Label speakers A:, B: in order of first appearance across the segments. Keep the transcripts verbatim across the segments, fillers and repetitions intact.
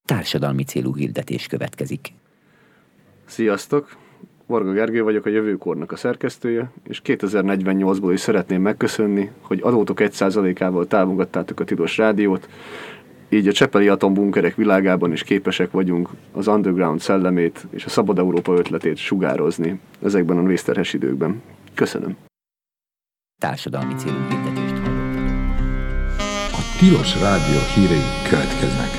A: Társadalmi célú hirdetés következik.
B: Sziasztok! Varga Gergő vagyok, a Jövőkornak a szerkesztője, és kétezer-negyvennyolcból is szeretném megköszönni, hogy adótok egy százalékával támogattátok a Tilos Rádiót, így a csepeli atombunkerek világában is képesek vagyunk az underground szellemét és a Szabad Európa ötletét sugározni ezekben a vészterhes időkben. Köszönöm!
A: Társadalmi célú hirdetést hallottatok.
C: A Tilos Rádió hírei következnek.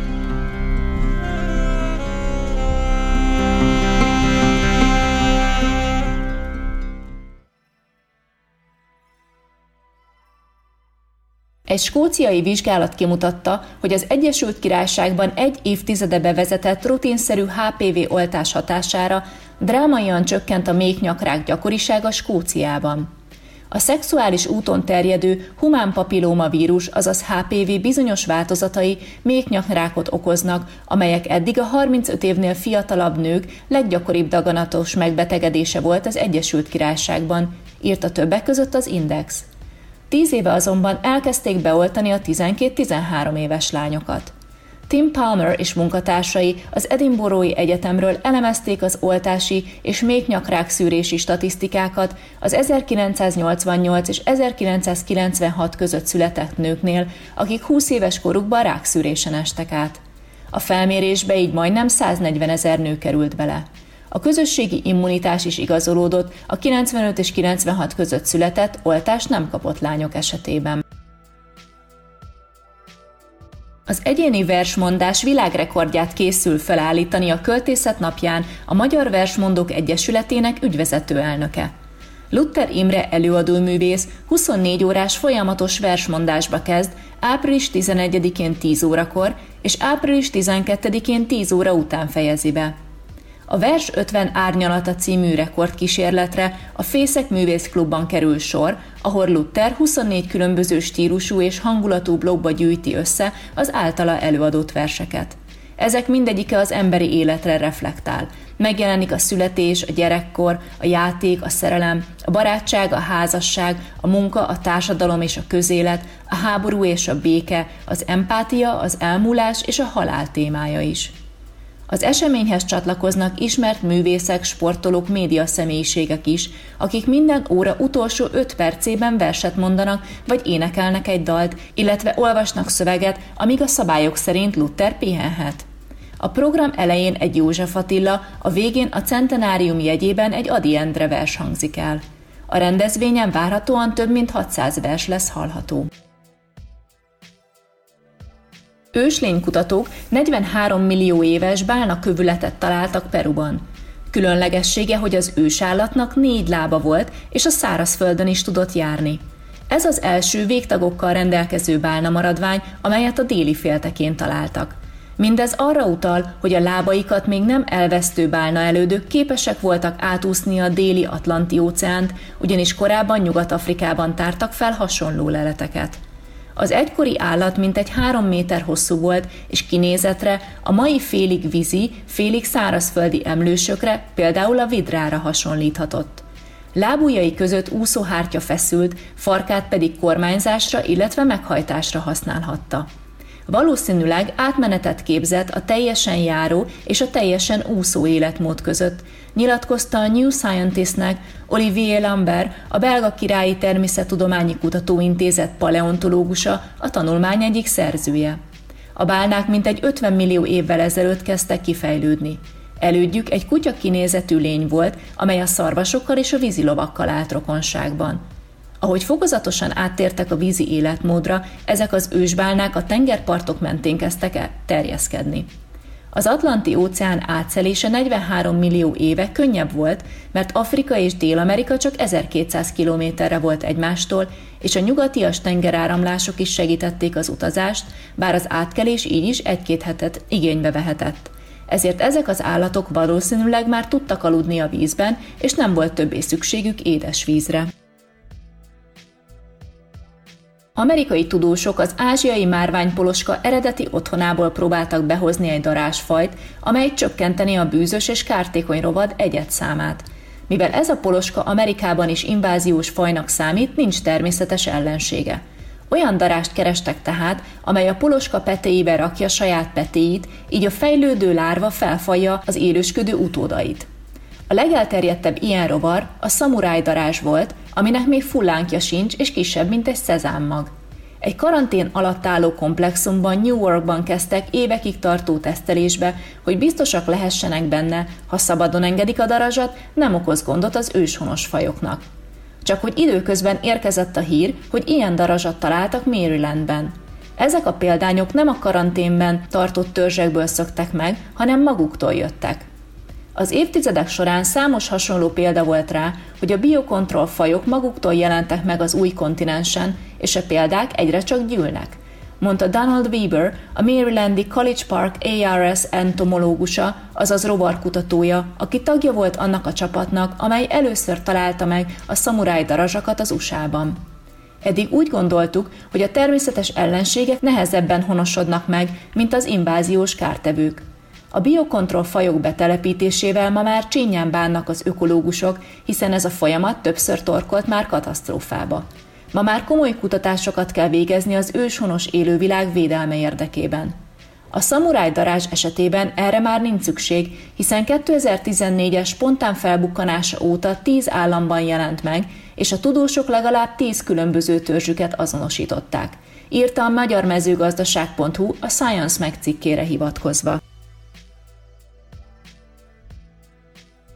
D: Egy skóciai vizsgálat kimutatta, hogy az Egyesült Királyságban egy évtizede bevezetett rutinszerű há pé vé oltás hatására drámaian csökkent a méhnyakrák gyakorisága Skóciában. A szexuális úton terjedő humán papillóma vírus, azaz há pé vé bizonyos változatai méhnyakrákot okoznak, amelyek eddig a harmincöt évnél fiatalabb nők leggyakoribb daganatos megbetegedése volt az Egyesült Királyságban, írta többek között az Index. Tíz éve azonban elkezdték beoltani a tizenkét-tizenhárom éves lányokat. Tim Palmer és munkatársai az Edinburgh-i Egyetemről elemezték az oltási és méhnyakrák szűrési statisztikákat az ezerkilencszáznyolcvannyolc és ezerkilencszázkilencvenhat között született nőknél, akik húsz éves korukban rákszűrésen estek át. A felmérésbe így majdnem száznegyvenezer nő került bele. A közösségi immunitás is igazolódott a kilencvenöt és kilencvenhat között született, oltást nem kapott lányok esetében. Az egyéni versmondás világrekordját készül felállítani a Költészet napján a Magyar Versmondók Egyesületének ügyvezető elnöke. Luther Imre előadóművész huszonnégy órás folyamatos versmondásba kezd április tizenegyedikén tíz órakor és április tizenkettedikén tíz óra után fejezi be. A Vers ötven árnyalata című rekordkísérletre a Fészek Művészklubban kerül sor, ahol Luther huszonnégy különböző stílusú és hangulatú blogba gyűjti össze az általa előadott verseket. Ezek mindegyike az emberi életre reflektál. Megjelenik a születés, a gyerekkor, a játék, a szerelem, a barátság, a házasság, a munka, a társadalom és a közélet, a háború és a béke, az empátia, az elmúlás és a halál témája is. Az eseményhez csatlakoznak ismert művészek, sportolók, média személyiségek is, akik minden óra utolsó öt percében verset mondanak, vagy énekelnek egy dalt, illetve olvasnak szöveget, amíg a szabályok szerint Luther pihenhet. A program elején egy József Attila, a végén a centenárium jegyében egy Ady Endre vers hangzik el. A rendezvényen várhatóan több mint hatszáz vers lesz hallható. Őslénykutatók negyvenhárom millió éves bálnakövületet találtak Peruban. Különlegessége, hogy az ősállatnak négy lába volt, és a szárazföldön is tudott járni. Ez az első végtagokkal rendelkező bálnamaradvány, amelyet a déli féltekén találtak. Mindez arra utal, hogy a lábaikat még nem elvesztő bálnaelődök képesek voltak átúszni a déli Atlanti-óceánt, ugyanis korábban Nyugat-Afrikában tártak fel hasonló leleteket. Az egykori állat mintegy három méter hosszú volt, és kinézetre a mai félig vízi, félig szárazföldi emlősökre, például a vidrára hasonlíthatott. Lábujjai között úszóhártya feszült, farkát pedig kormányzásra, illetve meghajtásra használhatta. Valószínűleg átmenetet képzett a teljesen járó és a teljesen úszó életmód között, nyilatkozta a New Scientistnek Olivier Lambert, a Belga Királyi Természettudományi Kutatóintézet paleontológusa, a tanulmány egyik szerzője. A bálnák mintegy ötven millió évvel ezelőtt kezdtek kifejlődni. Elődjük egy kutya kinézetű lény volt, amely a szarvasokkal és a vízilovakkal állt rokonságban. Ahogy fokozatosan áttértek a vízi életmódra, ezek az ősbálnák a tengerpartok mentén kezdtek el terjeszkedni. Az Atlanti-óceán átszelése negyvenhárom millió éve könnyebb volt, mert Afrika és Dél-Amerika csak ezerkétszáz kilométerre volt egymástól, és a nyugatias tengeráramlások is segítették az utazást, bár az átkelés így is egy-két hetet igénybe vehetett. Ezért ezek az állatok valószínűleg már tudtak aludni a vízben, és nem volt többé szükségük édes vízre. Amerikai tudósok az ázsiai márványpoloska eredeti otthonából próbáltak behozni egy darázsfajt, amely csökkenteni a bűzös és kártékony rovad egyedszámát. Mivel ez a poloska Amerikában is inváziós fajnak számít, nincs természetes ellensége. Olyan darást kerestek tehát, amely a poloska petéibe rakja saját petéit, így a fejlődő lárva felfalja az élősködő utódait. A legelterjedtebb ilyen rovar a szamuráj darázs volt, aminek még fullánkja sincs és kisebb, mint egy szezámmag. Egy karantén alatt álló komplexumban New Yorkban kezdtek évekig tartó tesztelésbe, hogy biztosak lehessenek benne, ha szabadon engedik a darazsat, nem okoz gondot az őshonos fajoknak. Csak hogy időközben érkezett a hír, hogy ilyen darazsat találtak Marylandben. Ezek a példányok nem a karanténben tartott törzsekből szöktek meg, hanem maguktól jöttek. Az évtizedek során számos hasonló példa volt rá, hogy a biokontroll fajok maguktól jelentek meg az új kontinensen, és a példák egyre csak gyűlnek, mondta Donald Weber, a Marylandi College Park á er es entomológusa, azaz rovarkutatója, aki tagja volt annak a csapatnak, amely először találta meg a szamuráj darazsakat az u es á-ban. Eddig úgy gondoltuk, hogy a természetes ellenségek nehezebben honosodnak meg, mint az inváziós kártevők. A biokontroll fajok betelepítésével ma már csínnyán bánnak az ökológusok, hiszen ez a folyamat többször torkolt már katasztrófába. Ma már komoly kutatásokat kell végezni az őshonos élővilág védelme érdekében. A szamuráj darázs esetében erre már nincs szükség, hiszen kétezer-tizennégyes spontán felbukkanása óta tíz államban jelent meg, és a tudósok legalább tíz különböző törzsüket azonosították, írta a magyar mezőgazdaság pont hu a Science Mag cikkére hivatkozva.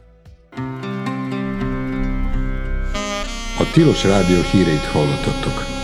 C: A Tilos Rádió híreit hallottatok.